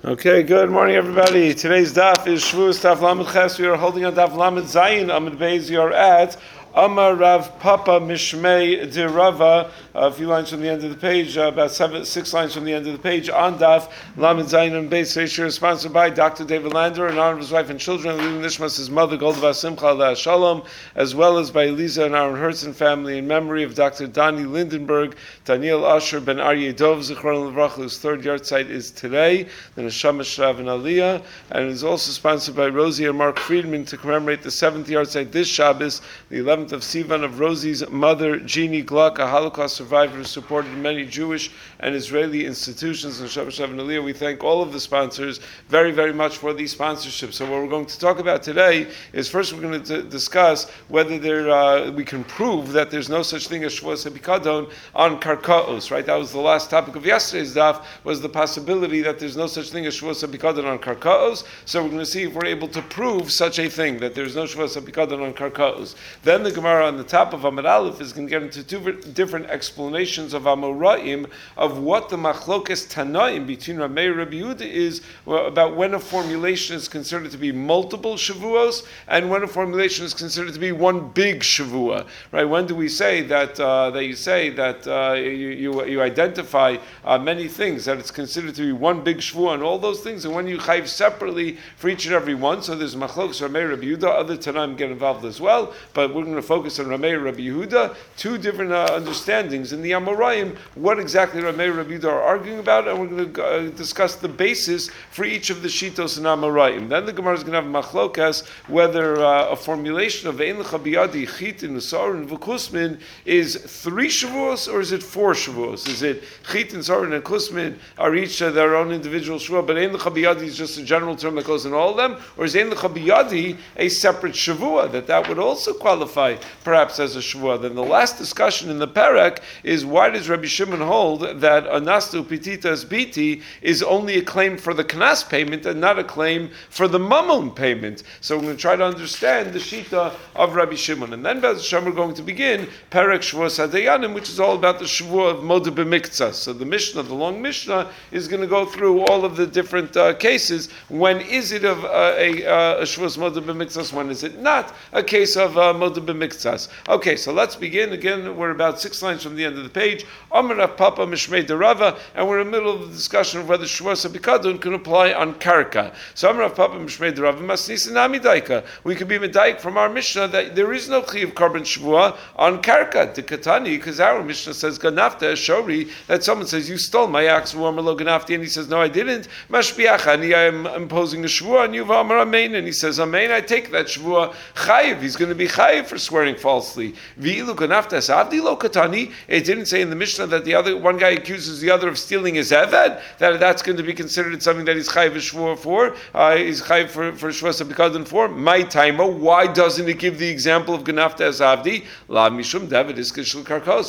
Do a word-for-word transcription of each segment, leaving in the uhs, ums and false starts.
Okay, good morning, everybody. Today's daf is Shavuos Daf Lamed Ches. We are holding on daf Lamed Zayin Amud Beis. You are at Amar Rav Papa Mishmei de Rava, a few lines from the end of the page, uh, about seven, six lines from the end of the page, on daf Lamed Zayin Amud Beis. Ratio is sponsored by Doctor David Lander in honor of his wife and children, leading Nishmas, his mother Goldava Simcha Aleh Shalom, as well as by Lisa and Aaron Hertzen family in memory of Doctor Dani Lindenberg, Daniel Asher Ben Aryeh Dov Zichron Levrach, whose third yard site is today. The Neshama Shrav and Aliyah, and it is also sponsored by Rosie and Mark Friedman to commemorate the seventh yard site this Shabbos, the eleventh of Sivan, of Rosie's mother, Jeannie Gluck, a Holocaust survivor who supported many Jewish and Israeli institutions. And Neshama Shrav and Aliyah, we thank all of the sponsors very, very much for these sponsorships. So what we're going to talk about today is, first we're going to t- discuss whether there uh, we can prove that there's no such thing as Shavuos HaPikadon on Karkaos, right? That was the last topic of yesterday's daf, was the possibility that there's no such thing as Shavuos HaPikadon on Karkaos. So we're going to see if we're able to prove such a thing, that there's no Shavuos HaPikadon on Karkaos. Then the Gemara on the top of Amud Aleph is going to get into two different explanations of Amoraim, of what the Machlokes Tanaim between Ramei and Rabbi Yehuda is about when a formulation is considered to be multiple Shavuos and when a formulation is considered to be one big Shavua. Right? When do we say that uh, that you say that uh, you, you you identify uh, many things, that it's considered to be one big Shavua and all those things, and when you chayv separately for each and every one? So there's Machlokes Ramei Rabbi Yehuda. Other Tanaim get involved as well, but we're going to focus on Ramei Rabbi Yehuda. Two different uh, understandings in the Amoraim, what exactly Ramei Rabbi Yehuda are arguing about, and we're going to uh, discuss the basis for each of the Shitos and Amoraim. Then the Gemara is going to have Machlokas whether uh, a formulation of Ein Lecha Biyadi, Chitin, Usar, and Vukusmin is three Shavuos or is it four Shavuos? Is it Chitin, Usar, and Kusmin are each uh, their own individual Shavuot, but Ein Lecha Biyadi is just a general term that goes in all of them, or is Ein Lecha Biyadi a separate Shavua, that that would also qualify perhaps as a Shavua? Then the last discussion in the Perek is, why does Rabbi Shimon hold that Anastu Pititas Biti is only a claim for the Knas payment and not a claim for the Mammon payment? So we're going to try to understand the Shita of Rabbi Shimon. And then Be'ez Hashem we're going to begin Perek Shavuos HaDayanim, which is all about the Shavua of Moda B'Miktzah. So the Mishnah, the long Mishnah, is going to go through all of the different uh, cases. When is it of uh, a, uh, a Shavuos Moda B'Miktzah? When is it not a case of uh, Moda B'Miktzah? Okay, so let's begin. Again, we're about six lines from the end of the page. Amar Rav Papa Mishmei de Rava, and we're in the middle of the discussion of whether Shavuos HaPikadon can apply on Karka. So Amar Rav Papa Mishmei de Rava, Masnisa Nami Daika. We could be Medaik from our Mishnah that there is no Chi of Karban Shavua on Karka. The Katani, because our Mishnah says Ganafta Shori, that someone says, you stole my axe, Lo Ganafti, and he says, no, I didn't. Mashbiachani, I am imposing a Shavua on you, V'amar Amen, and he says, Amen, I take that Shavua. Chayiv, he's going to be Chayiv for swearing falsely. V'ilu Ganafta Savdi Lo Katani. It didn't say in the Mishnah that the other one guy accuses the other of stealing his Eved, that that's going to be considered something that he's Chayiv Shvur for, uh, he's Chayiv for, for Shavuos HaPikadon for. My timer, why doesn't it give the example of Ganafta Savdi? La Mishum David is Kishul Karkos,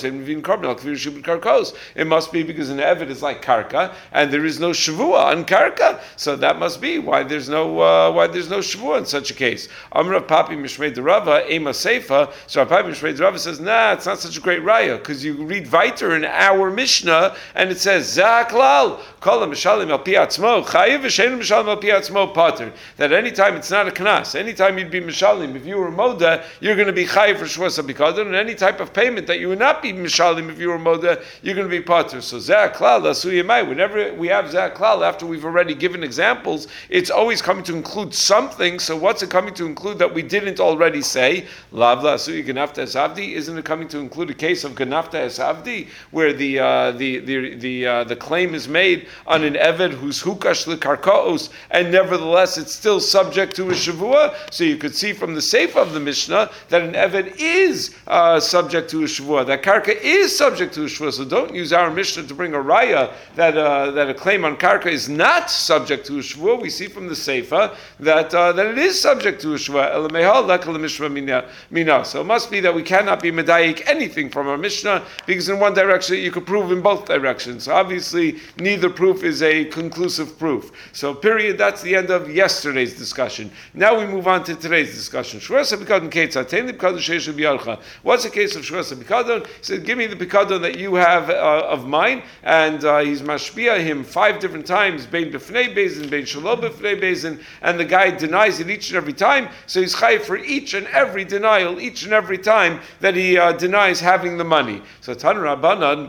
Karkos. It must be because an Eved is like Karka, and there is no Shavua on Karka, so that must be why there's no uh, why there's no Shavua in such a case. Amr Papi Mishmei de Rava, Ema Seifa. So Papi Mishmei de Rava says, nah, it's not such a great raya, because you read weiter in our Mishnah, and it says, Zaklal, Kol Mishalim al Pi Atzmo, Chayiv V'Shein Mishalim al Pi Atzmo Pater. That anytime it's not a Knas, anytime you'd be Mishalim, if you were Moda, you're going to be Chayiv for Shavuos HaPikadon, and any type of payment that you would not be Mishalim if you were Moda, you're going to be Pater. So Zaklal, Asuyamai, whenever we have Zaklal, after we've already given examples, it's always coming to include something. So what's it coming to include that we didn't already say? Lavla Asuyi Ganafta Esavdi, isn't it coming to include a case of Ganafta Esavdi, where the uh, the the the uh, the claim is made on an Eved who's Hukash L'Karkaos, and nevertheless it's still subject to a Shavua? So you could see from the Seif of the Mishnah that an Eved is uh, subject to a Shavua, that Karka is subject to a Shavua. So don't use our Mishnah to bring a raya that uh, that a claim on Karka is not subject to a Shavua. We see from the Seifa that uh, that it is subject to a Shavua. Shmina. So it must be that we cannot be medayik anything from our Mishnah, because in one direction you could prove in both directions. So obviously neither proof is a conclusive proof. So period, that's the end of yesterday's discussion. Now we move on to today's discussion. What's the case of Shurasa Bikadon? He said, give me the Bikadon that you have uh, of mine, and uh, he's mashpia him five different times, Bein B'fnei Bezin, Bein Shalom B'fnei Bezin, and the guy denies it each and every time, so he's chayiv for each and every denial, each and every time that he uh, denies having the money. So Tan Rabbanan,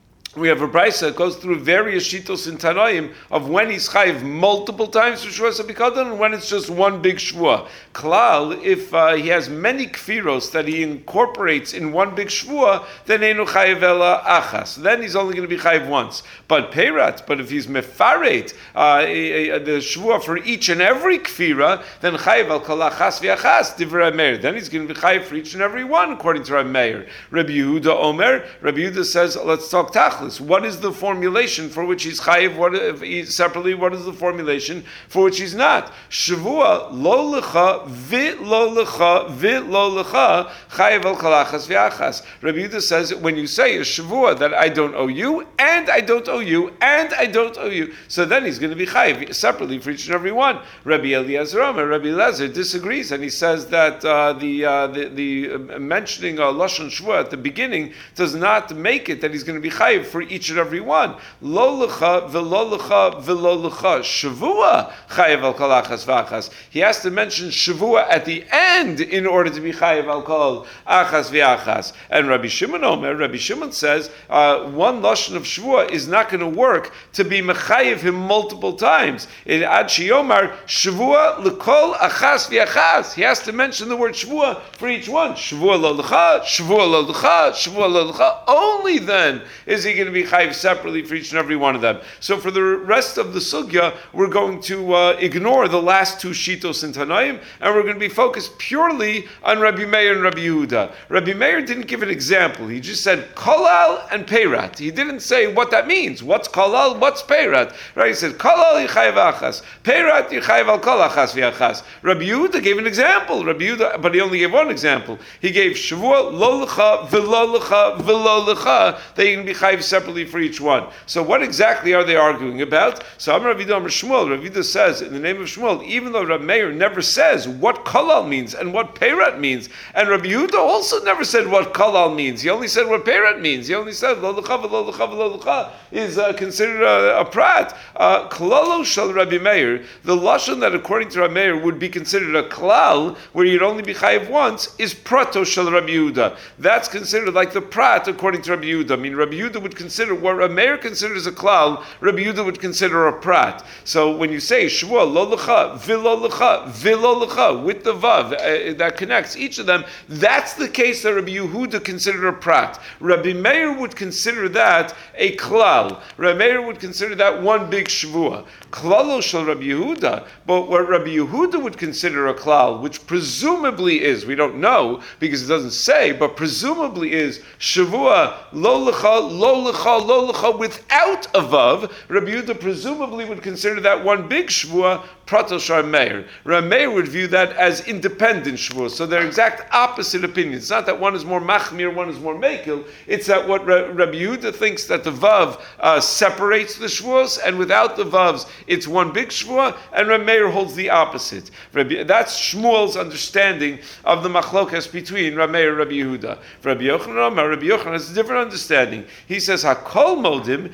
we have a brisa that goes through various shitos in Tanoim of when he's chayiv multiple times for Shvuas HaBikadon and when it's just one big shvua. Klal, if uh, he has many kfiros that he incorporates in one big shvua, then einu chayiv ela achas. Then he's only going to be chayiv once. But peirat, but if he's mefaret uh, the shvua for each and every kfira, then chayiv al kol achas v'achas divrei Meir. Then he's going to be chayiv for each and every one according to Rabbi Meir. Rabbi Yehuda Omer, Rabbi Yehuda says, let's talk tachlis. What is the formulation for which he's chayiv? What if he, separately? What is the formulation for which he's not? Shavua lo lecha vi lo lecha vi lo lecha chayiv al kalachas v'achas. Rabbi Yehuda says when you say a shavua that I don't owe you and I don't owe you and I don't owe you, so then he's going to be chayiv separately for each and every one. Rabbi Eliezer Omer, Rabbi Eliezer disagrees and he says that uh, the, uh, the the uh, mentioning a lashon shavua at the beginning does not make it that he's going to be chayiv for each and every one. Lo lecha v'lo lecha v'lo lecha shavua chayiv al kol achas v'achas. He has to mention shavua at the end in order to be chayiv al kol achas v'achas. And Rabbi Shimon Omer, Rabbi Shimon says uh, one lashon of shavua is not going to work to be mechayiv him multiple times. In Ad Shiyomar shavua lekol achas v'achas. He has to mention the word shavua for each one. Shavua lo lecha, shavua lo lecha, shavua lo lecha. Only then is he going to be chayiv separately for each and every one of them. So for the rest of the sugya, we're going to uh, ignore the last two shitos in Tanaim, and we're going to be focused purely on Rabbi Meir and Rabbi Yehuda. Rabbi Meir didn't give an example. He just said kolal and peirat. He didn't say what that means. What's kolal? What's peirat? Right? He said kolal yichayiv achas, peirat yichayiv al kol achas v'achas. Rabbi Yehuda gave an example. Rabbi Yehuda, but he only gave one example. He gave shavua lo lecha v'lo lecha v'lo lecha. They can be chayiv separately for each one. So what exactly are they arguing about? So Amar Rav Yehuda Amar Shmuel, Rav Yehuda says in the name of Shmuel, even though Rav Meir never says what kolal means and what peirat means, and Rabbi Yehuda also never said what kolal means. He only said what peirat means. He only said lo lecha v'lo lecha v'lo lecha is uh, considered a, a prat. Uh, klalo shel Rabbi Meir, the lashon that according to Rabbi Meir would be considered a klal, where you'd only be chayiv once, is prato shel Rabbi Yehuda. That's considered like the prat according to Rabbi Yehuda. I mean, Rabbi Yehuda would consider what Rabbi Meir considers a klal, Rabbi Yehuda would consider a prat. So when you say shvua lo lecha, v'lo lecha, v'lo lecha, with the vav uh, that connects each of them, that's the case that Rabbi Yehuda considered a prat. Rabbi Meir would consider that a klal. Rabbi Meir would consider that one big shvua. Klalo shel Rabbi Yehuda, but what Rabbi Yehuda would consider a klal, which presumably is, we don't know because it doesn't say, but presumably is shavua lo lecha, lo lecha, lo lecha without a vav. Rabbi Yehuda presumably would consider that one big shvua prato shel Meir. Rabbi Meir would view that as independent shvua. So they're exact opposite opinions. It's not that one is more machmir, one is more mekil. It's that what Rabbi Yehuda thinks that the vav uh, separates the shvuos, and without the vavs, it's one big shvua, and Rabbi Meir holds the opposite. Rabbi, that's Shmuel's understanding of the machlokas between Rabbi Meir and Rabbi Yehuda. For Rabbi Yochanan, Rabbi Yochanan has a different understanding. He says, "Hakol modim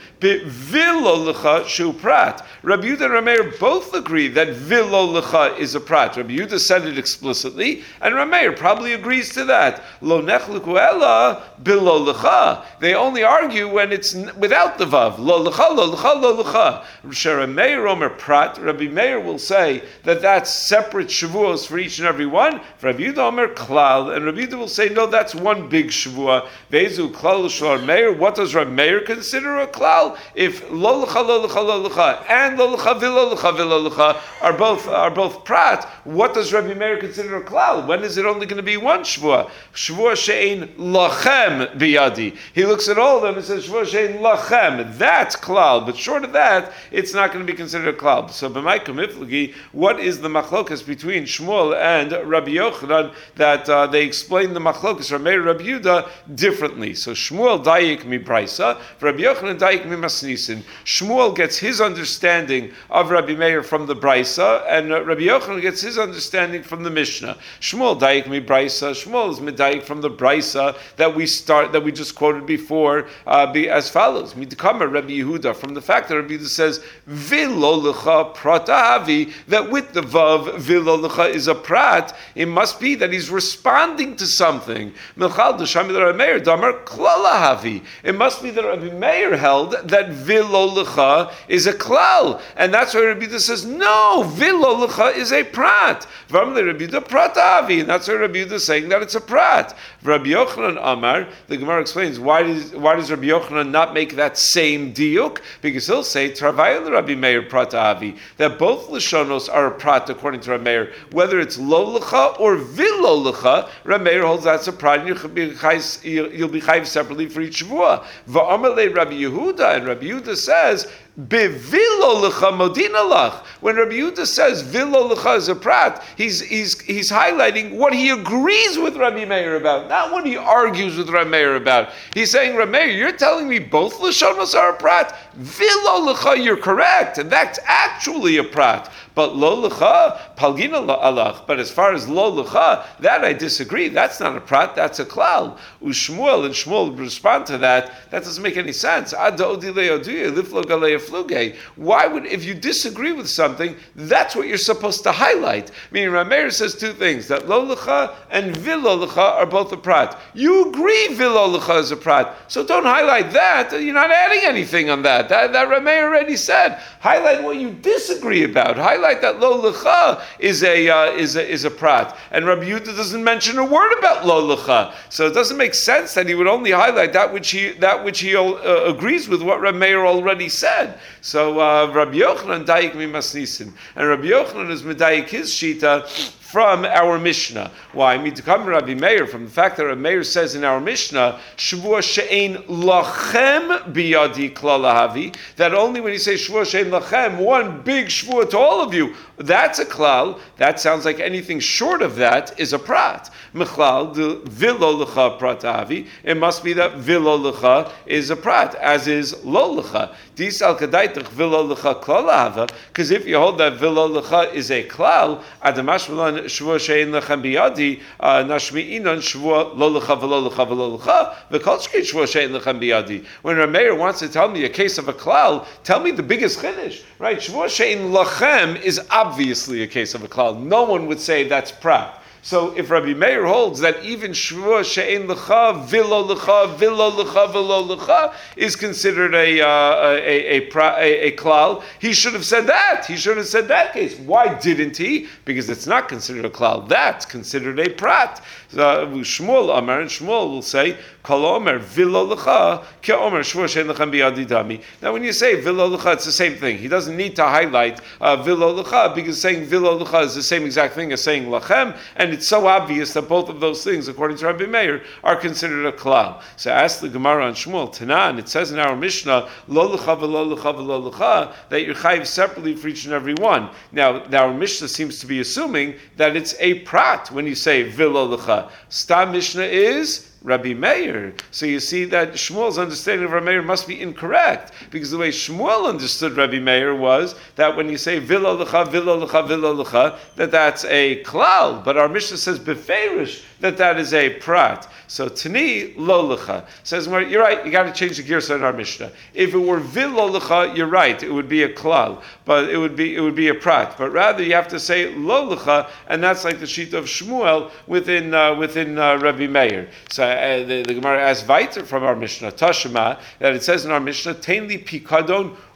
be'vilo lecha shu prat." Rabbi Yehuda and Rabbi Meir both agree that vilo lecha is a prat. Rabbi Yehuda said it explicitly, and Rabbi Meir probably agrees to that. Lo nechliku ela bilo lecha. They only argue when it's without the vav. Lo lecha, lo lecha, lo lecha. Rabbi Meir Omer prat. Rabbi Meir will say that that's separate shavuos for each and every one. For Rabbi Yehuda Omer klal, and Rabbi Yehuda will say no, that's one big shavua. Vezu klal shel Meir. What does Rabbi Meir consider a klal? If lo lecha, lo lecha, lo lecha, and lo lecha, v'lo lecha, v'lo lecha are both are both prat, what does Rabbi Meir consider a klal? When is it only going to be one shvua? Shvua she'ein lachem biyadi. He looks at all of them and says shvua she'ein lachem. That's klal, but short of that, it's not going to be considered a klal. So b'maykum iflagi, what is the machlokas between Shmuel and Rabbi Yochanan that uh, they explain the machlokas from Meir Rabbi Yehuda differently? So Shmuel dayik mi brisa, Rabbi Yochanan dayik mi masnisin. Shmuel gets his understanding of Rabbi Meir from the brisa, and uh, Rabbi Yochanan gets his understanding from the Mishnah. Shmuel dayik mi brisa. Shmuel is medayik from the brisa that we start that we just quoted before, uh, be as follows: Midkama Rabbi Yehuda, from the fact that Rabbi Yehuda says vilo lecha pratahavi, that with the vav vilo lecha is a prat. It must be that he's responding to something. Milchal d'shami Rabbi Meir damar klalahavi. It must be that Rabbi Meir held that vilo lecha is a klal, and that's why Rabbi Yehuda says no, vilo lecha is a prat. V'amle Rabbi Yehuda pratahavi, and that's why Rabbi Yehuda is saying that it's a prat. Rabbi Yochanan Amar, the Gemara explains why does why does Rabbi Yochanan not make that same diuk? Because he'll say travail Rabbi Meir pratahavi, that both lashonos are a prat according to Rabbi Meir, whether it's lo lecha or vilo lecha. Rabbi Meir holds that's a prat, and you'll be chayiv separately for each shvua. Va'amalei Rabbi Yehuda, and Rabbi Yehuda says Bevilo lecha modina lach. When Rabbi Yehuda says vilo lecha is a prat, he's he's he's highlighting what he agrees with Rabbi Meir about, not what he argues with Rabbi Meir about. He's saying, Rabbi Meir, you're telling me both lashonos are a prat. Vilo lecha, you're correct, and that's actually a prat. But lo lecha, palgina alach. But as far as lo lecha, that I disagree. That's not a prat. That's a klal. Ushmuel and Shmuel respond to that. That doesn't make any sense. Why would, if you disagree with something, that's what you're supposed to highlight. Meaning, Rameir says two things: that lo lecha and vilo lecha are both a prat. You agree vilo lecha is a prat, so don't highlight that. You're not adding anything on that. That, that Rameir already said. Highlight what you disagree about. Highlight that lo lecha is a uh, is a is a prat, and Rabbi Yehuda doesn't mention a word about lo lecha. So it doesn't make sense that he would only highlight that which he that which he uh, agrees with what Rabbi Meir already said. So uh, Rabbi Yochanan dayik mi masnisin, and Rabbi Yochanan is medayik his shita from our Mishnah. Why? Midkam Rabbi Meir, from the fact that Rabbi Meir says in our Mishnah, Shavua she'ein lachem biyadi klalahavi, that only when you say Shavua she'ein lachem, one big Shavua to all of you, that's a klal. That sounds like anything short of that is a prat. Mechlal de vilo lecha pratahavi, it must be that vilo lecha is a prat, as is lo lecha. Dis al kadaitach vilo lecha klalahava, because if you hold that vilo lecha is a klal, adamash v'lan Shvua she'ein lechem biyadi, nashmi inon shvua lo lecha v'lo lecha v'lo lecha, v'kol shkei shvua she'ein lechem biyadi. When Rameir wants to tell me a case of a klal, tell me the biggest chiddush, right? Shvua she'ein lechem is obviously a case of a klal. No one would say that's prat. So if Rabbi Meir holds that even Shvua she'ein lecha, vilo lecha, vilo lecha, vilo lecha is considered a uh, a, a, a, a, a klal, he should have said that. He should have said that case. Why didn't he? Because it's not considered a klal. That's considered a prat. Uh, Shmuel Amar, and Shmuel will say, Kol Omer vilo lecha, ke Omer Shvua she'ein lechem biyadi dami. Now when you say vilo lecha, it's the same thing. He doesn't need to highlight uh, vilo lecha, because saying vilo lecha is the same exact thing as saying lachem, and it's so obvious that both of those things, according to Rabbi Meir, are considered a klal. So ask the Gemara on Shmuel, Tanan, it says in our Mishnah, lo lecha v'lo lecha v'lo lecha, that you're chayiv separately for each and every one. Now, our Mishnah seems to be assuming that it's a prat when you say v'lo lecha. Stam Mishnah is Rabbi Meir. So you see that Shmuel's understanding of Rabbi Meir must be incorrect, because the way Shmuel understood Rabbi Meir was that when you say vilo lecha, vilo lecha, vilo lecha, that that's a klal, but our Mishnah says beferish that that is a prat. So tani lo lecha says, well, you're right, you got to change the gears in our Mishnah. If it were vilo lecha, you're right, it would be a klal, but it would be it would be a prat. But rather you have to say lo lecha, and that's like the sheet of Shmuel within uh, within uh, Rabbi Meir. So Uh, the, the Gemara asks weiter from our Mishnah, Tashma, that it says in our Mishnah, Tainli pikadon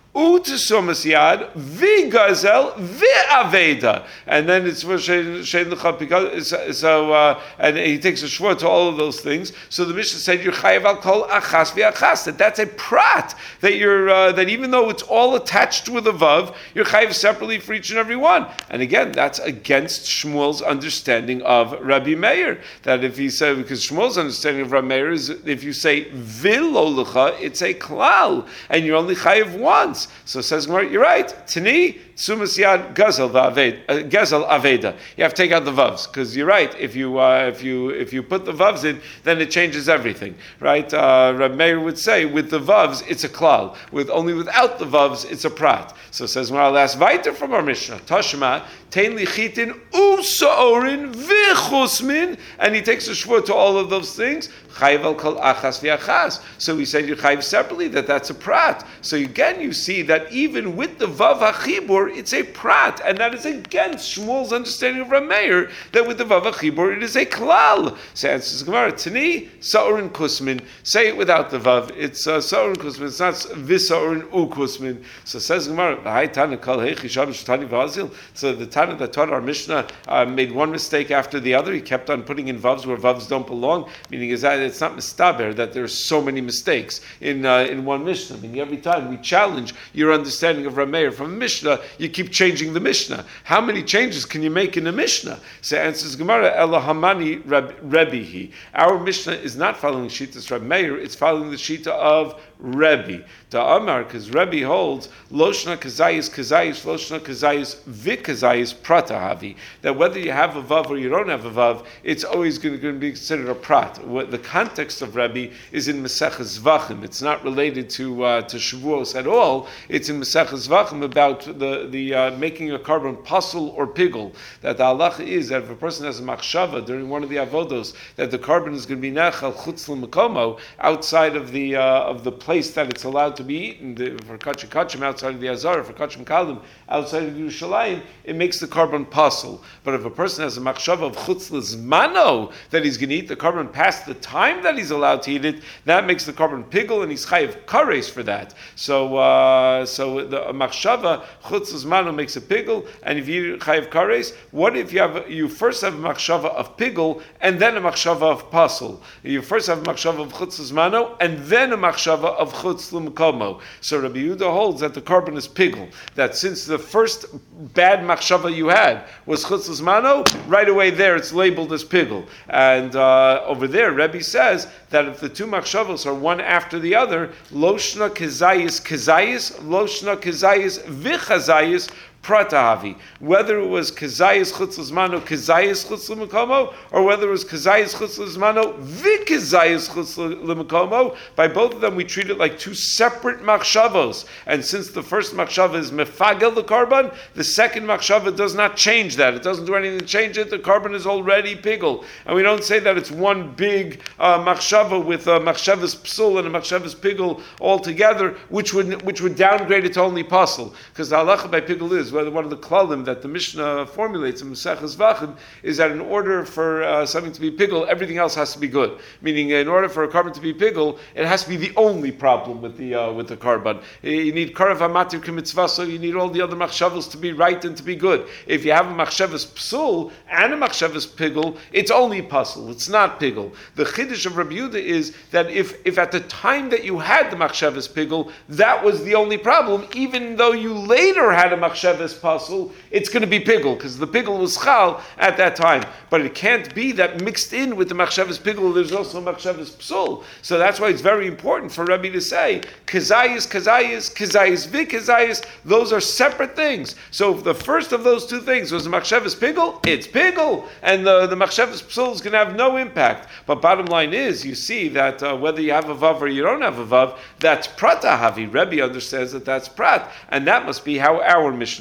U'tesumas yad v'gazel v'aveda, and then it's shein l'cha. So uh, and he takes a shvur to all of those things. So the Mishnah said you're chayav al kol achas v'achas. That that's a prat. That you're uh, that even though it's all attached with a vav, you're chayav separately for each and every one. And again, that's against Shmuel's understanding of Rabbi Meir. That if he said, because Shmuel's understanding of Rabbi Meir is if you say v'lo l'cha, it's a klal, and you're only chayav once. So says Gemara, you're right. Tani sumas yad gazel v'aved gazel aveda. You have to take out the vavs because you're right. If you uh, if you if you put the vavs in, then it changes everything, right? Uh, Reb Meir would say with the vavs it's a klal. With only without the vavs it's a prat. So says Gemara, last weiter from our Mishnah. Tashma tein lichitin usaorin v'chusmin, and he takes a shvur to all of those things. Chayiv al kol achas v'achas. So we said you chayiv separately. That that's a prat. So again, you see that even with the vav hachibur, it's a prat, and that is against Shmuel's understanding of Rameir that with the vav hachibur it is a klal. So answers Gemara, Tani sa'orin kusmin. Say it without the vav. It's uh, sa'orin kusmin. It's not v'sa'orin u kusmin. So says Gemara, V'hai Tana kol heichi shabbos tani v'azil. So the Tana that taught our Mishnah uh, made one mistake after the other. He kept on putting in vavs where vavs don't belong. Meaning is that it's not mistaber that there's so many mistakes in uh, in one Mishnah. Meaning every time we challenge your understanding of Rameir from a Mishnah, you keep changing the Mishnah. How many changes can you make in a Mishnah? So answers Gemara, Ela Hamani Rebbehi. Our Mishnah is not following Shita's Rameir, it's following the Shita of Rebbe. To Amar, because Rebbe holds Loshna Kazayis Kazayis Loshna Kazayis Vikazayis Pratahavi. That whether you have a vav or you don't have a vav, it's always going to, going to be considered a prat. What the context of Rebbe is in Maseches Zvachim. It's not related to uh, to Shavuos at all. It's in Maseches Zvachim about the the uh, making a carbon pasul or pigul. That the halacha is that if a person has a machshava during one of the avodos, that the carbon is going to be nechal chutz l'makomo outside of the uh, of the place that it's allowed to be eaten. The, for kachim kachim outside of the azar, for kachim kalim outside of Yerushalayim, it makes the carbon pasul. But if a person has a machshava of chutz l'zmano that he's going to eat the carbon past the time that he's allowed to eat it, that makes the carbon pigul, and he's chayiv kares for that. So uh, so the machshava chutz l'zmano makes a pigul, and if you chayiv kares, what if you have you first have a machshava of pigul and then a machshava of pasul? You first have a machshava of chutz l'zmano and then a machshava of chutz l'makomo. So Rabbi Yehuda holds that the carbon is pigul. That since the first bad machshava you had was chutz l'zmano, right away there it's labeled as pigul. And uh, over there, Rebbe says that if the two machshavos are one after the other, loshna kezayis kezayis, loshna kezayis vichazayis, pratahavi. Whether it was kezayis chutz l'zmano, kezayis chutz l'makomo, or whether it was kezayis chutz l'zmano, vikezayis chutz l'makomo, by both of them we treat it like two separate machshavos. And since the first machshava is mefagel the carbon, the second machshava does not change that. It doesn't do anything to change it. The carbon is already pigul. And we don't say that it's one big uh, machshava with a machshavas psul and a machshavas pigul all together, which would which would downgrade it to only pasul. Because the halacha by pigul is whether one of the klalim that the Mishnah formulates in Maseches Zvachim is that in order for uh, something to be pigul, everything else has to be good. Meaning, in order for a carbon to be pigul, it has to be the only problem with the uh, with the carbon. You need karav hamatir k'mitzvah, so you need all the other machshavos to be right and to be good. If you have a machshavas psul and a machshavas pigul, it's only pasul. It's not pigul. The chiddush of Rabbi Yehuda is that if if at the time that you had the machshavas pigul, that was the only problem, even though you later had a machshavas pasul, it's going to be pigul because the pigul was chal at that time. But it can't be that mixed in with the machshavas pigul there's also machshavas psul. So that's why it's very important for Rabbi to say kazayis, kazayis, kazayis, vikazayis. Those are separate things. So if the first of those two things was machshavas pigul, it's pigul, and the the machshavas psul is going to have no impact. But bottom line is, you see that uh, whether you have a vav or you don't have a vav, that's pratahavi. Rabbi understands that that's prat, and that must be how our Mishnah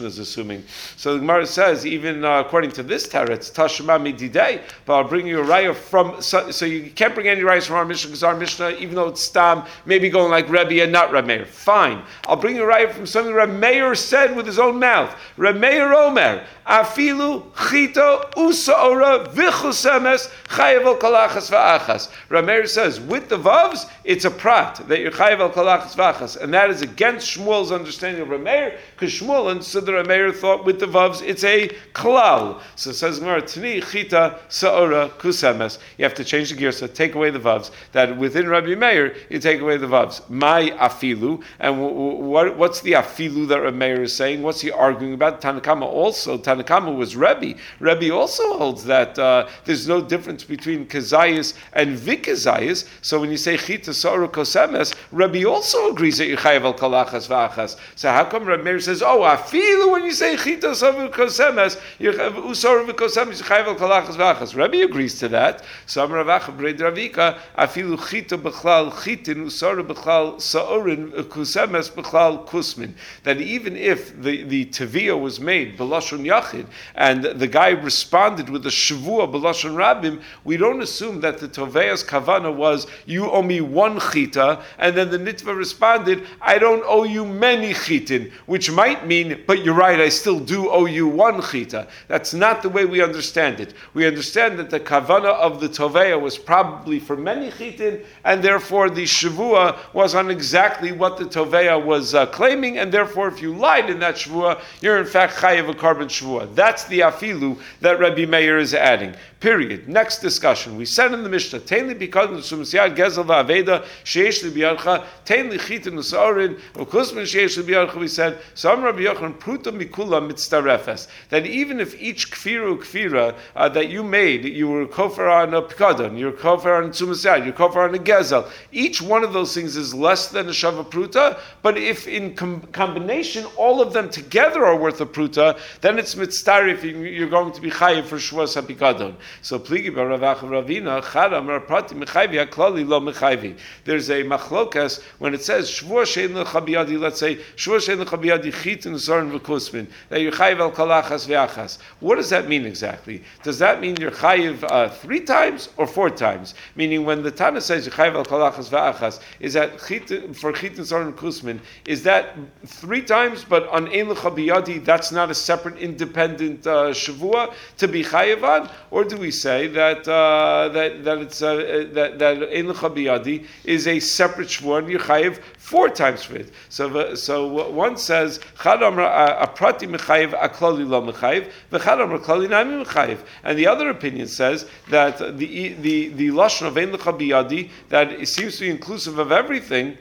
Mishnah is assuming. So the Gemara says, even uh, according to this teretz, Tashma mididei, but I'll bring you a raya from, so, so you can't bring any rayas from our Mishnah, because our Mishnah, even though it's Stam, maybe going like Rebbe and not Reb Meir. Fine. I'll bring you a raya from something Reb Meir said with his own mouth. Reb Meir Omer, Afilu chita usaora vichusemes chayav al kalachas va'achas. Reb Meir says, with the vavs, it's a prat, that you're chayav al kalachas va'achas. And that is against Shmuel's understanding of Reb Meir, because Shmuel and so the Reb Meir thought with the vavs, it's a klal. So it says, Tani chita saora kusemes. You have to change the girsa, take away the vavs. That within Rabbi Meir, you take away the vavs. My afilu. And w- w- what, what's the afilu that Rabbi Meir is saying? What's he arguing about? Tanakama also. Tanakama was Rebbe. Rebbe also holds that uh, there's no difference between kazayas and vikazayas. So when you say chita saora kusemes, Rebbe also agrees that you chayav al kalachas v'achas. So how come Rabbi Meir says, oh, afilu when you say chita saora kusemes, you usar v'kosemes, you chayav al kalachas v'achas. Rebbe agrees to that. So Amar Rav Acha b'rei Ravika, afilu chita b'chlal chitin usara b'chlal saorin kusemes b'chlal kusmin. That even if the, the teviyah was made b'lashon yachid and the guy responded with a shavua b'lashon rabim, we don't assume that the toveya's kavana was you owe me one chita, and then the nitva responded, I don't owe you many chitin, which might mean, but you're right, I still do owe you one chita. That's not the way we understand it. We understand that the kavana of the toveya was probably for many chitin, and therefore the shavua was on exactly what the toveya was uh, claiming, and therefore if you lied in that shavua, you're in fact chayav a carbon shavua. That's the afilu that Rabbi Meir is adding. Period. Next discussion. We said in the Mishnah, Tainli because Sumsiyad Gezel Va'aveda Sheish Li B'Yarcha Tainli Chitin Usaorin Ukusman Sheish Li B'Yarcha. We said Sam Rabbi Yochanan Pruta Mikula Mitzdarefes, that even if each kfira kfira uh, that you made, you were kofar on a pikadon, you're kofar on Sumsiyad, you're kofar on a Gezel, each one of those things is less than a Shava Pruta. But if in com- combination all of them together are worth a Pruta, then it's Mitzdarif. You're going to be chayiv for Shvus HaPikadon. So pligi bar Rav Acha Ravina chada mar prati mechayvi haklali lo mechayvi. There's a machlokas when it says shvua shein lecha biyadi. Let's say shvua shein lecha biyadi chitin usarin v'kusmin, that you're chayiv al kalachas ve'achas. What does that mean exactly? Does that mean you're chayiv uh, three times or four times? Meaning when the Tana says you're chayiv al kalachas ve'achas, is that chitin, for chitin usarin v'kusmin, is that three times? But on ein lecha biyadi, that's not a separate independent uh, shavua to be chayiv on, or do we say that uh, that that it's uh, that that ein lecha biyadi is a separate shvua and you chayiv four times for it? So so one says chad amar a prati mechayiv aklali lo mechayiv, v'chad amar klali nami mechayiv, and the other opinion says that the the the lashon of ein lecha biyadi, that it seems to be inclusive of everything,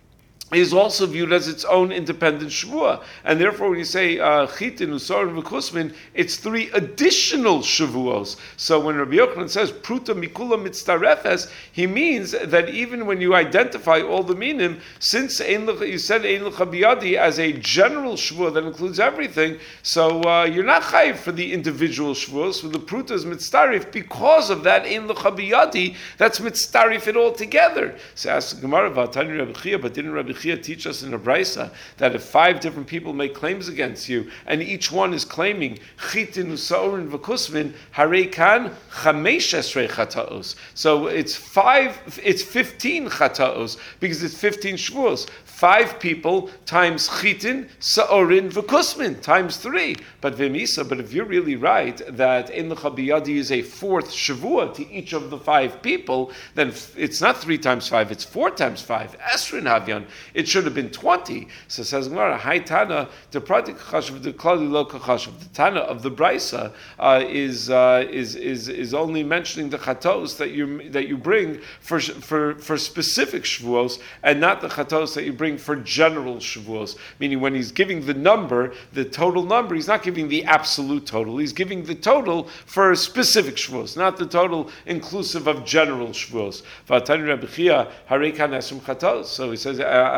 is also viewed as its own independent shvua, and therefore when you say chitin usarin v'kusmin, it's three additional shavuos. So when Rabbi Yochanan says pruta mikula mitzdarefes, he means that even when you identify all the minim, since ein lecha, you said ein lecha biyadi as a general shvua that includes everything, so uh, you're not chayiv for the individual shvuos. For the pruta is mitzdarif because of that ein lecha biyadi that's mitzdarif it all together. So ask the Gemara, Vatani Rabbi Chia, but didn't Rabbi Chia teach us in a brisa that if five different people make claims against you and each one is claiming chitin usaorin v'kusmin, harei kan chamesh esrei chataos. So it's five, it's fifteen chataos because it's fifteen shvuos. Five people times chitin, saorin, v'kusmin, times three. But v'misa, but if you're really right that ein lecha biyadi is a fourth shavua to each of the five people, then it's not three times five, it's four times five. Esrin havyan, it should have been twenty. So says Gemara, Hai Tana, the pratik chashav, the klali lo chashav. The Tana of the Brisa uh, is uh, is is is only mentioning the chatos that you that you bring for for for specific shvuos, and not the chatos that you bring for general shavuos, meaning when he's giving the number, the total number, he's not giving the absolute total. He's giving the total for specific shavuos, not the total inclusive of general shavuos. So he says,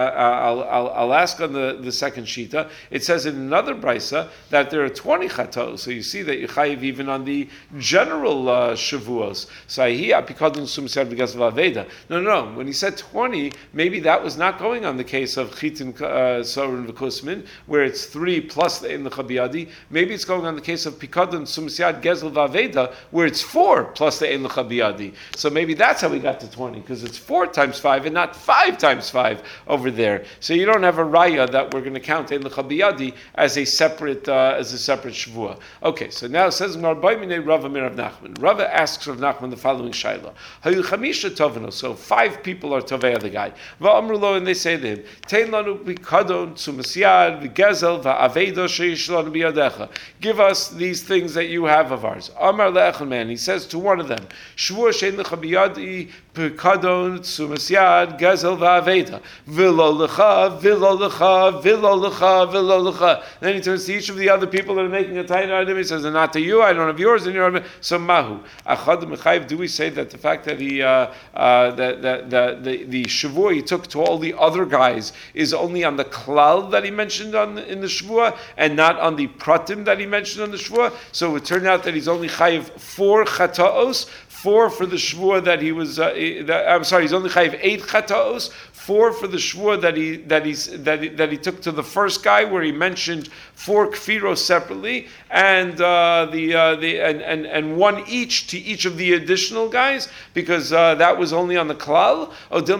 I'll, I'll, I'll ask on the, the second shita. It says in another brisa that there are twenty chatos. So you see that you chayiv even on the general uh, shavuos. So he apikadon sumsad because of aveda. No, no. When he said twenty, maybe that was not going on the case of chitin sorin v'kusmin, where it's three plus the in the chabiyadi. Maybe it's going on the case of pikadon sumsad gezel v'aveda, where it's four plus the in the chabiyadi. So maybe that's how we got to twenty, because it's four times five and not five times five over there. So you don't have a raya that we're going to count in the chabiyadi as a separate uh, as a separate shvua. Okay, so now it says Rava Mir Rav Nachman. Rava asks Rav Nachman the following shaila: Hayu chamisha toveno. So five people are tovei the guy. Va'amrulo, and they say to him, Tein lanu b'kadon tzumasyad v'gezel va'aveda sheish lanu biyadecha. Give us these things that you have of ours. Amar le'echad man. He says to one of them, Shvua shein lecha biyadi b'kadon tzumasyad gezel va'aveda v'lo lecha v'lo lecha v'lo lecha v'lo lecha. Then he turns to each of the other people that are making a tiny item. He says, and not to you, I don't have yours, and you're so mahu. Achad mechayiv. Do we say that the fact that he uh, uh, that that the the, the shavua he took to all the other guys is only on the klal that he mentioned on in the shavua and not on the pratim that he mentioned on the shavua? So it turned out that he's only chayiv four chataos, four for the shvua that he was. Uh, that, I'm sorry, he's only chayiv eight chataos. Four for the shvua that he that he that he, that he took to the first guy, where he mentioned four kfiros separately, and uh, the uh, the and, and and one each to each of the additional guys, because uh, that was only on the klal.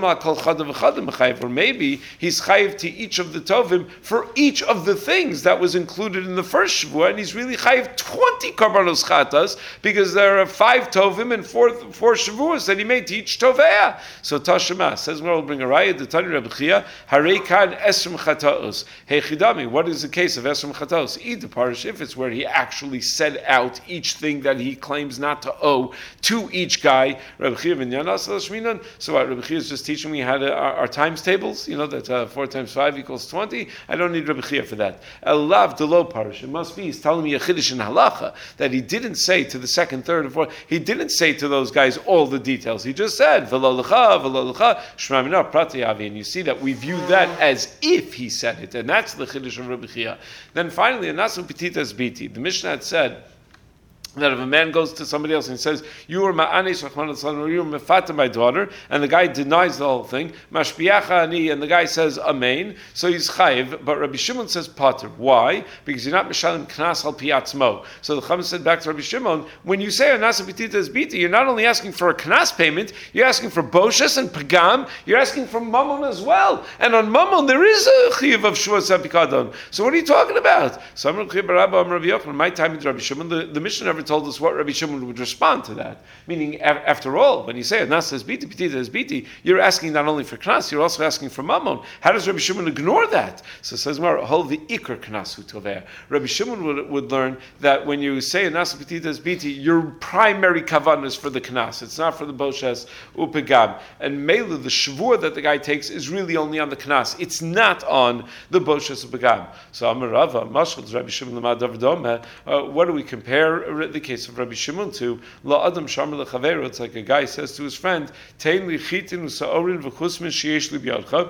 Or maybe he's chayiv to each of the tovim for each of the things that was included in the first shvua, and he's really chayiv twenty karbanos chatas, because there are five tovim and four four shavuos that he made to each tovea. So Tashema says, we'll bring a raya. The Tani Rabbi Chia, Hareikan Esrim Chataos. Hey Chidami, what is the case of Esrim Chataos? Eat the parish if it's where he actually said out each thing that he claims not to owe to each guy. Rabbi Chia Vinyanas Shminan. So what, Rabbi Chia is just teaching me how to our, our times tables. You know that uh, four times five equals twenty. I don't need Rabbi Chia for that. El Lav Delo parish. It must be he's telling me a chiddush in halacha that he didn't say to the second, third, and fourth. He didn't say to those guys all the details. He just said V'lo lecha, V'lo lecha, Shmamina Prati. And you see that we view that as if he said it, and that's the chiddush of Rabbi Chia. Then finally, Anasu Petitas Biti. The Mishnah had said that if a man goes to somebody else and says, you are ma'anes Rahman al-Salam, or you are mefata my daughter, and the guy denies the whole thing, mashbiyacha ani, and the guy says amen, so he's chayiv, but Rabbi Shimon says pater. Why? Because you're not mishalim knas al piatzmo. So the Chacham said back to Rabbi Shimon, when you say anasa petitas biti, you're not only asking for a knas payment, you're asking for boshes and pagam, you're asking for mammon as well. And on mammon there is a chayiv of shuas apikadon. So what are you talking about? So I'm Rabbi Yochanan, in my time with Rabbi Shimon, the, the Mishnah never told us what Rabbi Shimon would respond to that. Meaning, after all, when you say Nas says biti, Petita is biti, you're asking not only for Knas, you're also asking for Mammon. How does Rabbi Shimon ignore that? So it says, hold the Iker Knas Toveh. Rabbi Shimon would, would learn that when you say Nas Petita is biti, your primary kavan is for the Knas. It's not for the Boshes Upegam. And Mela, the Shavur that the guy takes, is really only on the Knas. It's not on the Boshes Upegam. So Amarava, Mashal, Rabbi Shimon Lamadavdome, what do we compare the case of Rabbi Shimon to? La Adam Shamar Lechaveru. It's like a guy says to his friend, Tein li chitin u'sa'orin v'chusmin sheyesh li b'yadcha.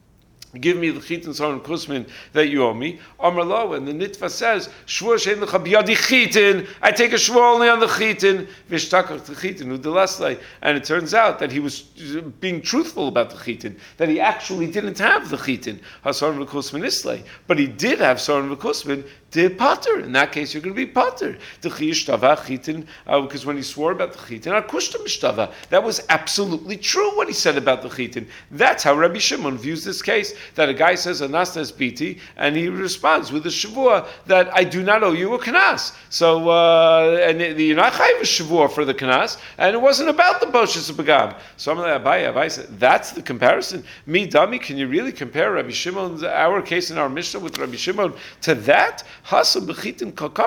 Give me the chitin sorin kusmin that you owe me. Amar lo, and the nitva says, Shvur shein lecha biyadi chitin. I take a shvur only on the chitin. V'shtakach the chitin u'delaslei. And it turns out that he was being truthful about the chitin, that he actually didn't have the chitin. Hasorin v'kusmin islei. But he did have sorin v'kusmin. Did pater. In that case, you're going to be pater. The chiyishtava chitin, because when he swore about the chitin, akushta mishtava. That was absolutely true what he said about the chitin. That's how Rabbi Shimon views this case. That a guy says anastas biti, and he responds with a shavua that I do not owe you a kanas. So uh, and you're not chayiv a shavua for the kanas, and it wasn't about the boshes of begam. So I'm like Abai. Abai said that's the comparison. Me dummy, can you really compare Rabbi Shimon's our case in our Mishnah with Rabbi Shimon to that? The,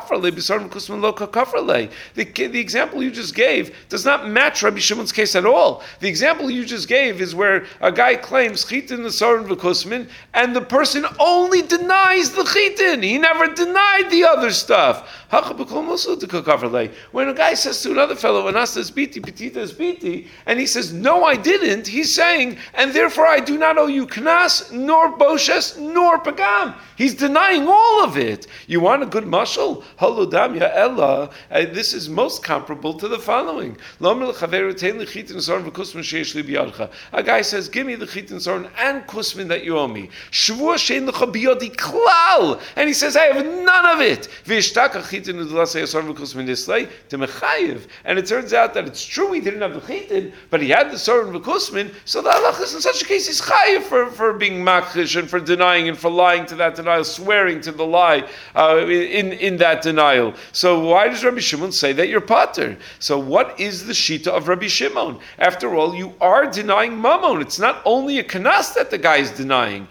the example you just gave does not match Rabbi Shimon's case at all. The example you just gave is where a guy claims chitin the sorin v'kusmin, and the person only denies the chitin. He never denied the other stuff. When a guy says to another fellow, Anasta is biti, petita is biti, and he says, no, I didn't, he's saying, and therefore I do not owe you knas, nor boshes, nor pagam. He's denying all of it. You want a good mashal? Haludam ya ella. This is most comparable to the following. A guy says, give me the chitin zorn and kusmin that you owe me. And he says, I have none of it. And it turns out that it's true he didn't have the chitin, but he had the zorn v'kusmin, so the halach is in such a case he's chayiv for, for being makrish and for denying and for lying to that denial, swearing to the lie uh, in, in that denial. So why does Rabbi Shimon say that you're pater? So what is the shita of Rabbi Shimon? After all, you are denying mammon. It's not only a kanas that the guy is denying.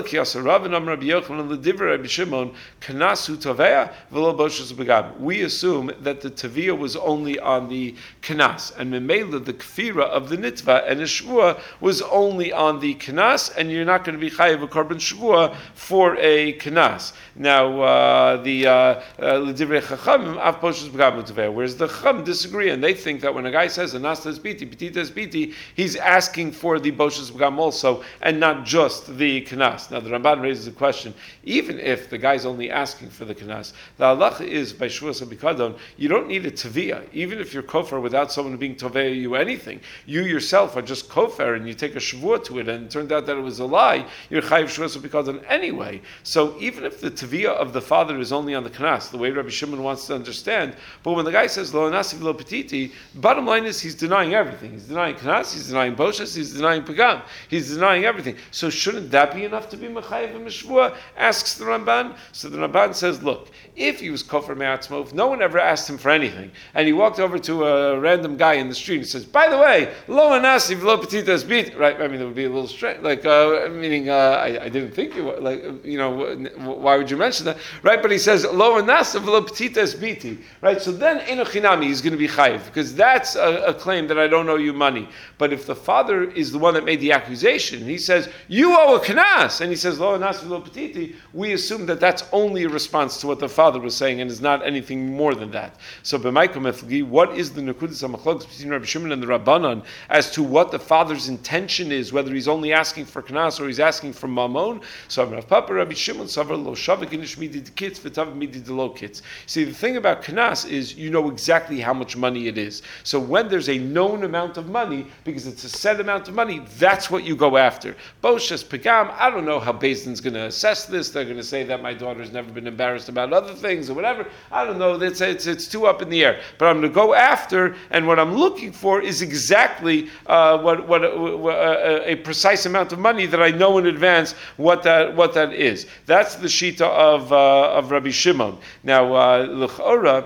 We assume that the taviyah was only on the kanas, and memela the kfira of the nitva and the shvua was only on the kanas, and you're not going to be chayiv a korban shvua for a kanas. Now uh, the l'divrei chachamim av poshes begam taviyah, whereas the chacham disagree, and they think that when a guy says anasta is biti, petita is biti, he's asking for the boshes begam also, and not just the kanas. Now the Ramban raises a question: even if the guy's only asking for the kanas, the halacha is by shvuas habikadon, you don't need a taviyah. Even if you're kofar without someone being tovei you anything, you yourself are just kofar, and you take a shavua to it, and it turned out that it was a lie. You're chayiv shvuas habikadon anyway. So even if the taviyah of the father is only on the kanas, the way Rabbi Shimon wants to understand, but when the guy says lo nasiv lo petiti, bottom line is he's denying everything. He's denying kanas, he's denying boshes, he's denying pagam, he's denying everything. So shouldn't that be enough to be mechayiv and mishvua? Asks the Ramban. So the Ramban says, look, if he was kofar me'atzmo, if no one ever asked him for anything, and he walked over to a random guy in the street and says, by the way, lo nasiv lo petita is beat, right? I mean, it would be a little strange, like, uh, meaning, uh, I, I didn't think you were, like, you know, why would you mention that, right? But he says, lo nasiv lo petita is biti, right? So then, enochinami, he's going to be chayiv, because that's a, a claim that I don't owe you money. But if the father is the one that made the accusation, he says, you owe a kanas, and he says, lo nasiv lo petiti, we assume that that's only a response to what the father was saying, and is not anything more than that. So, b'maikom, what is the nekudas hamachlokes between Rabbi Shimon and the Rabbanan as to what the father's intention is, whether he's only asking for kanas or he's asking for mammon? So, Rav Papa, Rabbi Shimon, savar lo shavik inish midi de kits v'tav midi de lo kits. See, the thing about kanas is you know exactly how much money it is. So, when there's a known amount of money, because it's a set amount of money, that's what you go after. Boshes pagam, I don't know how Beis Din's going to assess this. They're going to say that my daughter's never been embarrassed about other things or whatever. I don't know. It's, it's, it's too up in the air. But I'm going to go after, and what I'm looking for is exactly uh, what, what, what uh, a precise amount of money that I know in advance what that what that is. That's the shita of uh, of Rabbi Shimon. Now, uh, l'chora,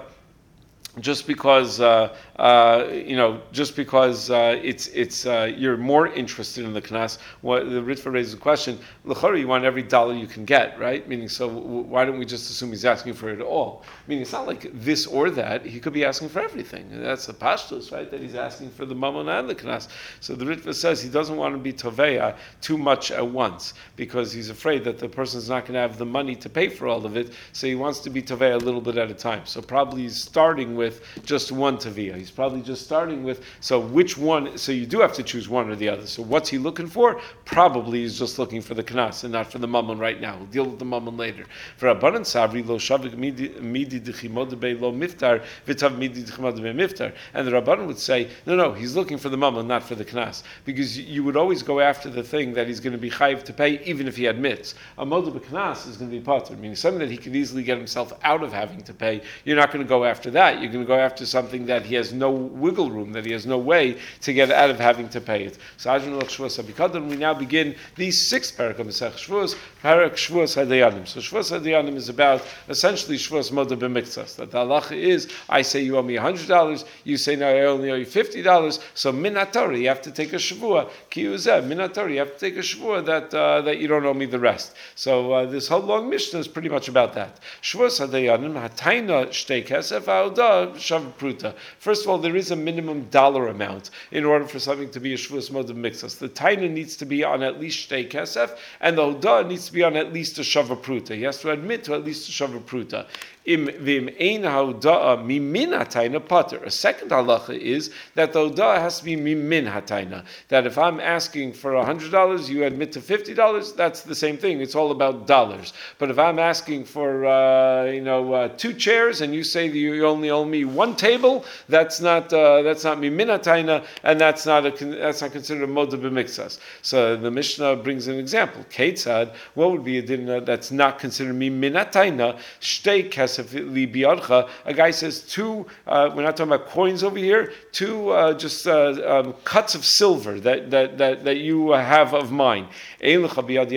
just because uh, uh, you know, just because uh, it's it's uh, you're more interested in the knas. What the Ritva raises a question: l'chora, you want every dollar you can get, right? Meaning, so w- why don't we just assume he's asking for it all? Meaning, it's not like this or that. He could be asking for everything. That's the pashtus, right? That he's asking for the mammon and the knas. So the Ritva says he doesn't want to be toveya too much at once because he's afraid that the person's not going to have the money to pay for all of it. So he wants to be toveya a little bit at a time. So probably he's starting with with just one taviyah. He's probably just starting with, so which one, so you do have to choose one or the other. So what's he looking for? Probably he's just looking for the knas and not for the mammon right now. We'll deal with the mammon later. For Rabbanan Savri, lo shavik midi d'chimod be lo miftar, v'tav midi d'chimod be miftar. And the Rabbanan would say, no, no, he's looking for the mammon, not for the knas. Because you would always go after the thing that he's going to be chayiv to pay, even if he admits. A mod of knas is going to be pater, meaning something that he could easily get himself out of having to pay. You're not going to go after that. You're going to go after something that he has no wiggle room, that he has no way to get out of having to pay it. So we now begin these six parakim of Shvuos, parak Shvuos Hadayanim. So Shvuos Hadayanim is about essentially Shvuos Moda B'Miktzas. That the halacha is, I say you owe me one hundred dollars, you say no, I only owe you fifty dollars, so minatori, you have to take a Shavua, ki uzeh, minatori, you have to take a Shavua that, uh, that you don't owe me the rest. So uh, this whole long Mishnah is pretty much about that. Shvuos Hadayanim, hatayna shtei kesef, ha'odah shav pruta. First of all, there is a minimum dollar amount in order for something to be a Shvuos Moda B'Miktzas. The taina needs to be on at least shtei kesef, and the hodah needs to be on at least a shava pruta. He has to admit to at least a shava pruta. Im vim ein hauda'a mimin hatayna pater. A second halacha is that the hauda'a has to be mimin hatayna. That if I'm asking for one hundred dollars, you admit to fifty dollars, that's the same thing. It's all about dollars. But if I'm asking for, uh, you know, uh, two chairs and you say that you only owe me one table, that's not uh, that's not mimin hatayna, and that's not a that's not considered a moda b'mixas. So the Mishnah brings an example. Ketzad, what would be a din that's not considered mimin hatayna? Shtei kesef li biadcha. A guy says two. Uh, we're not talking about coins over here. Two uh, just uh, um, cuts of silver that that that, that you have of mine. And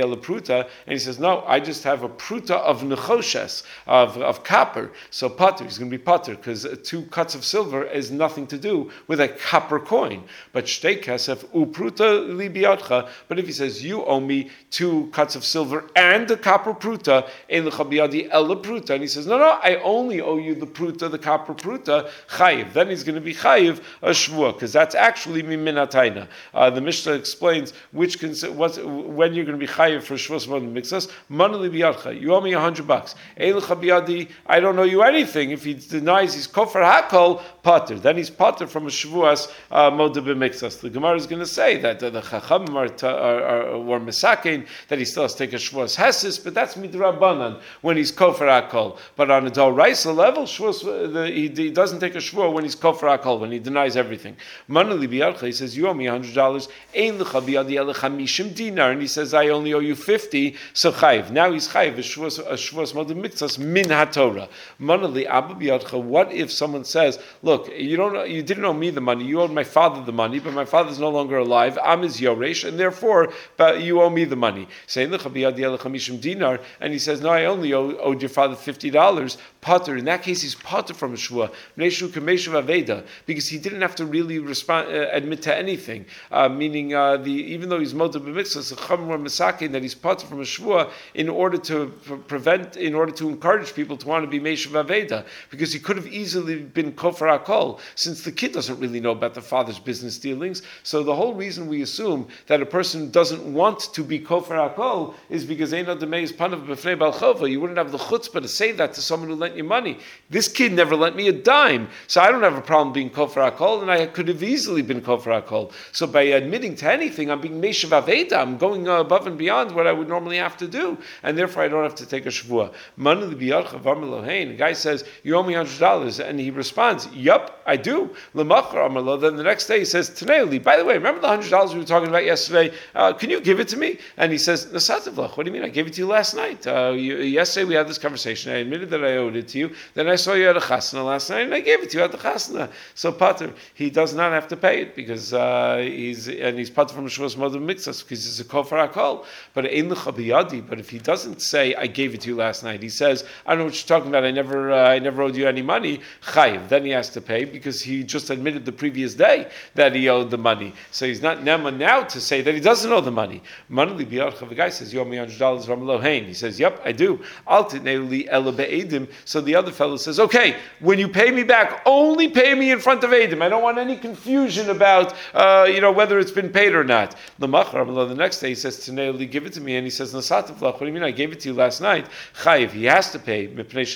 he says, no, I just have a pruta of nechoshes, of, of copper. So pater, he's going to be pater, because two cuts of silver is nothing to do with a copper coin. But shtei kesef upruta li biadcha. But if he says, you owe me two cuts of silver and a copper pruta, ein lecha biadi ela pruta, and he says, no, no, I only owe you the pruta, the copper pruta, chayiv. Then he's going to be chayiv a shvua, because that's actually mimin hatayna. Uh, the Mishnah explains which cons- what's, when you're going to be chayiv for shvuas moed mixas. Manali biyadcha, you owe me a hundred bucks. Ein lecha biadi, I don't owe you anything. If he denies he's kofar hakol, pater. Then he's pater from a shvuas uh, moed b'mixas. The Gemara is going to say that uh, the chachamim are, are, are, were misakein, that he still has to take a shvuas hesis, but that's midrabanan when he's kofar hakol. But on a doraisa level, shvuas, the, he, he doesn't take a shvuah when he's kofar hakol, when he denies everything. Manali biyadcha, he says, you owe me a hundred dollars. Ein lecha biadi ela chamishim dinar, and he says, I only owe you fifty, so chayiv. Now he's chayiv, a shvuas moed mitzvahs min haTorah. Manali abba biyadcha, what if someone says, look, you don't, you didn't owe me the money, you owed my father the money, but my father's no longer alive, I'm his yoresh, and therefore, but you owe me the money. Say, lecha biadi ela chamishim dinar, and he says, no, I only owe, owed your father fifty dollars, pater. In that case, he's pater from a shvuah, neshu kameshu aveda, because he didn't have to really respond, uh, admit to anything, uh, meaning uh, the even though he's moed b'mitzvahs, the chamor misakein that he's pater from a shvuah in order to pre- prevent, in order to encourage people to want to be meshuv aveda, because he could have easily been kofar hakol, since the kid doesn't really know about the father's business dealings. So the whole reason we assume that a person doesn't want to be kofar hakol is because eino demei is panav b'fnei bal chova. You wouldn't have the chutzpah to say that to someone who lent you money. This kid never lent me a dime, so I don't have a problem being kofar hakol, and I could have easily been kofar hakol. So by admitting to anything, I'm being meshuv aveda. I'm going uh, above and beyond what I would normally have to do, and therefore I don't have to take a shvuah. The guy says, you owe me one hundred dollars, and he responds, yup, I do. Then the next day he says, Taneuli, by the way, remember the one hundred dollars we were talking about yesterday? Uh, can you give it to me? And he says, Nasativlach, what do you mean? I gave it to you last night. Uh, you, yesterday we had this conversation. I admitted that I owed it to you. Then I saw you at a chasna last night, and I gave it to you at the chasna. So pater, he does not have to pay it, because uh, he's and he's pater from shvuas moed mitzvahs, because he's a kofar hakol. But ein lecha biyadi. But if he doesn't say, I gave it to you last night, he says, I don't know what you're talking about. I never, uh, I never owed you any money. Chayiv. Then he has to pay, because he just admitted the previous day that he owed the money. So he's not nema now to say that he doesn't owe the money. Manali biyadcha. The guy says, you owe me one hundred dollars. He says, yep, I do. Al titneuli ela be'edim. So the other fellow says, okay, when you pay me back, only pay me in front of edim. I don't want any confusion about, uh, you know, whether it's been paid or not. The next day he says, titneuli, give it to me, and he says, nasativlach. What do you mean? I gave it to you last night. Chayiv. He has to pay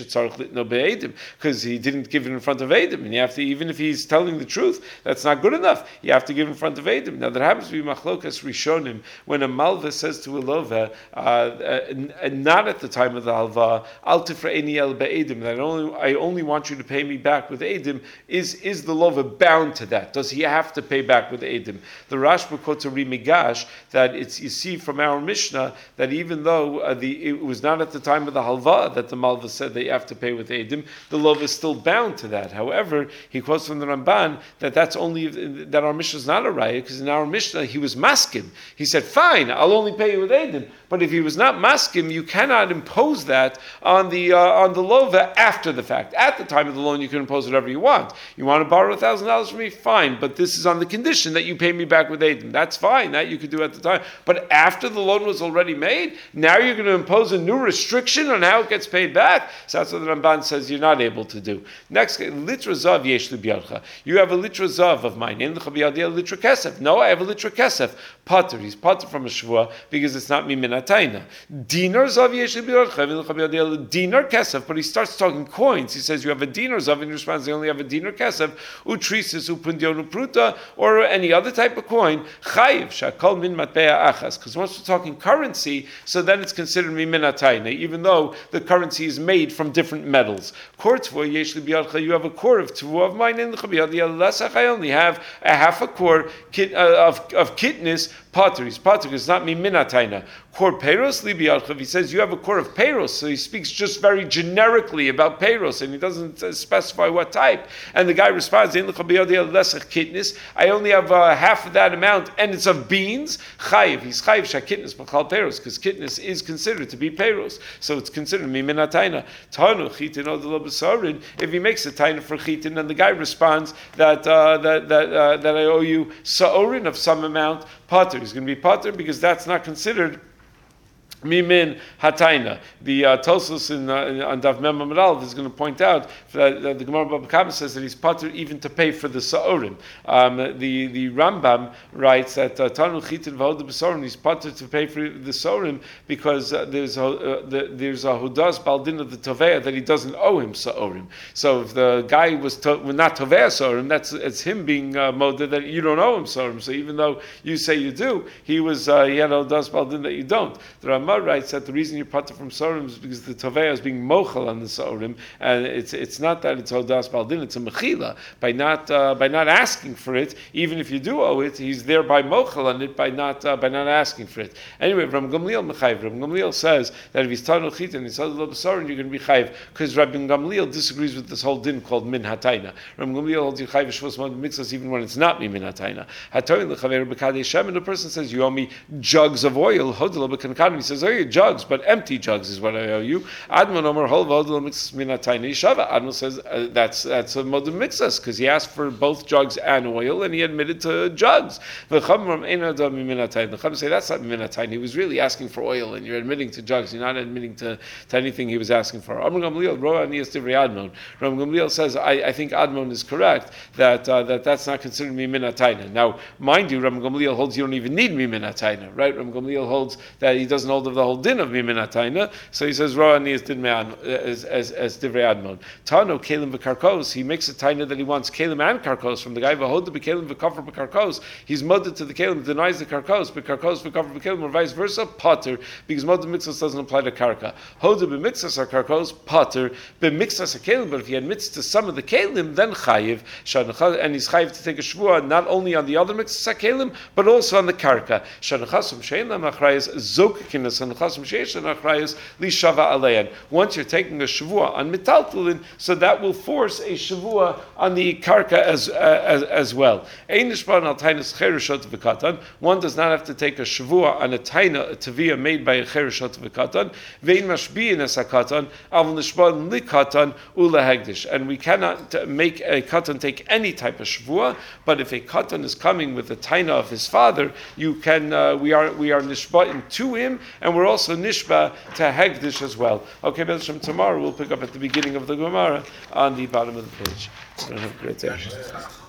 because he didn't give it in front of edim, and you have to, even if he's telling the truth, that's not good enough. You have to give in front of edim. Now there happens to be machlokas rishonim when a malva says to a lova, uh, uh, not at the time of the halva, al tifra'eni el be'edim, that only I only want you to pay me back with edim. Is is the lova bound to that? Does he have to pay back with edim? The Rashba quotes a Rimigash that it's, you see from our Mishnah that even though uh, the it was not at the time of the halva that the malva said they have to pay with edim, the lova is still bound to that. However, he quotes from the Ramban that that's only that our Mishnah is not a raya, because in our Mishnah he was maskim. He said, "Fine, I'll only pay you with edim." But if he was not maskim, you cannot impose that on the uh, on the lova after the fact. At the time of the loan, you can impose whatever you want. You want to borrow a thousand dollars from me, fine. But this is on the condition that you pay me back with edim. That's fine. That you could do at the time. But after the loan was already made, now you're going to impose a new restriction on how it gets paid back. So that's what the Ramban says you're not able to do. Next, litra zav yesh li biyadcha. You have a litra zav of mine. In the chabiyadiyah litra kesef. No, I have a litra kesef. Pater. He's pater from a shvua because it's not mimin hatayna. Dinar zav yesh li biyadcha. In the chabiyadiyah dinar kesef. kesef, but he starts talking coins. He says, you have a dinar, Zavin responds, they only have a dinar kesef, utrisis, upundion, upruta, or any other type of coin, chayiv, shakol min matbea achas. Because once we're talking currency, so then it's considered mimin atayna, even though the currency is made from different metals. Kor tvuah yesh li biyadcha, you have a core of tvuah of mine in the chabiyad, I only have a half a core of, of kitnis, Pater, he's pater, it's not mi minataina. Kor peros libi archav. He says you have a core of peros, so he speaks just very generically about peros, and he doesn't uh, specify what type. And the guy responds, I only have uh, half of that amount, and it's of beans. Chayiv, he's chayiv shakitnis b'chal peros, because kitnis is considered to be peros, so it's considered mi minataina. Tanu chitin odelo b'sarin. If he makes a taina for chitin, and the guy responds that uh, that that uh, that I owe you saorin of some amount, pater. He's going to be pater because that's not considered mimin hataina. The uh, Tosos in uh, on Daf Mem Amud Aleph is going to point out that, that the Gemara Baba Kama says that he's pater even to pay for the saorim. Um, the the Rambam writes that Tanu Chitin V'Hoda B'Sorim, he's pater to pay for the saorim because uh, there's a uh, the, there's a hudas baldin of the tovea that he doesn't owe him saorim. So if the guy was to, well, not tovea saorim, that's it's him being uh, moda that you don't owe him saorim. So even though you say you do, he was uh, he had a hudas baldin that you don't. The Rambam writes that the reason you pater from Sorim is because the Tovea is being mochel on the Sorim, and it's it's not that it's Hodas Baldin, it's a Mechila. By not uh, by not asking for it, even if you do owe it, he's thereby mochel on it by not uh, by not asking for it. Anyway, Ram Gamliel Mechayiv. Ram Gamliel says that if he's Tanul Chit and he's Hodas B'Sorim, you're going to be Chayiv, because Rabbi Gamliel disagrees with this whole din called Min Hataina. Ram Gamliel holds you Chayiv Shvus Mod Mitzvahs even when it's not Min Hataina. Hatoin Lechaver B'Kadei Shem, and the person says you owe me jugs of oil. Hodel B'Kankan, he says, oh, you jugs, but empty jugs is what I owe you. Admon Omer Hol V'Hodel Mixas Minatayna Yishava. Admon says uh, that's that's a modern mixas because he asked for both jugs and oil, and he admitted to jugs. The Chum say that's not Minatayna. He was really asking for oil, and you're admitting to jugs. You're not admitting to, to anything he was asking for. Amr Gamliel Roa Nias Divrei Admon. Ram Gamliel says I, I think Admon is correct that uh, that that's not considered Minatayna. Now, mind you, Ram Gamliel holds you don't even need Minatayna, right? Ram Gamliel holds that he doesn't hold of the whole din of miminatayna, so he says Roa Nias din me'an as as as divrei admon. Tano kelim v'karkos. He makes a taina that he wants kelim and karkos from the guy v'hoda b'kelim v'kafar b'karkos. He's modded to the kelim, denies the karkos, but karkos v'kafar b'kelim, or vice versa, potter, because modded mitzvahs doesn't apply to karka. Hoda b'mixas are karkos, potter b'mixas are kelim. But if he admits to some of the kelim, then chayiv and he's chayiv to take a shvua not only on the other mixas are kelim, but also on the karka. Shanachasum shein lam achrayis zokikinas and chasum sheish and achrayis li shava alein. Once you're taking a shavua on metaltalin, so that will force a shavua on the karka as uh, as, as well. Ein nishban al tainas cherishot v'katan. One does not have to take a shavua on a taina, a tavia made by a cherishot v'katan. Vein mashbiin es hakatan avol nishban li katan ula hegdish. And we cannot make a katan take any type of shavua. But if a katan is coming with the taina of his father, you can uh, we are we are nishbain to him, and we're also nishba to hegdish as well. Okay, but from tomorrow we'll pick up at the beginning of the Gemara on the bottom of the page. Have a great day.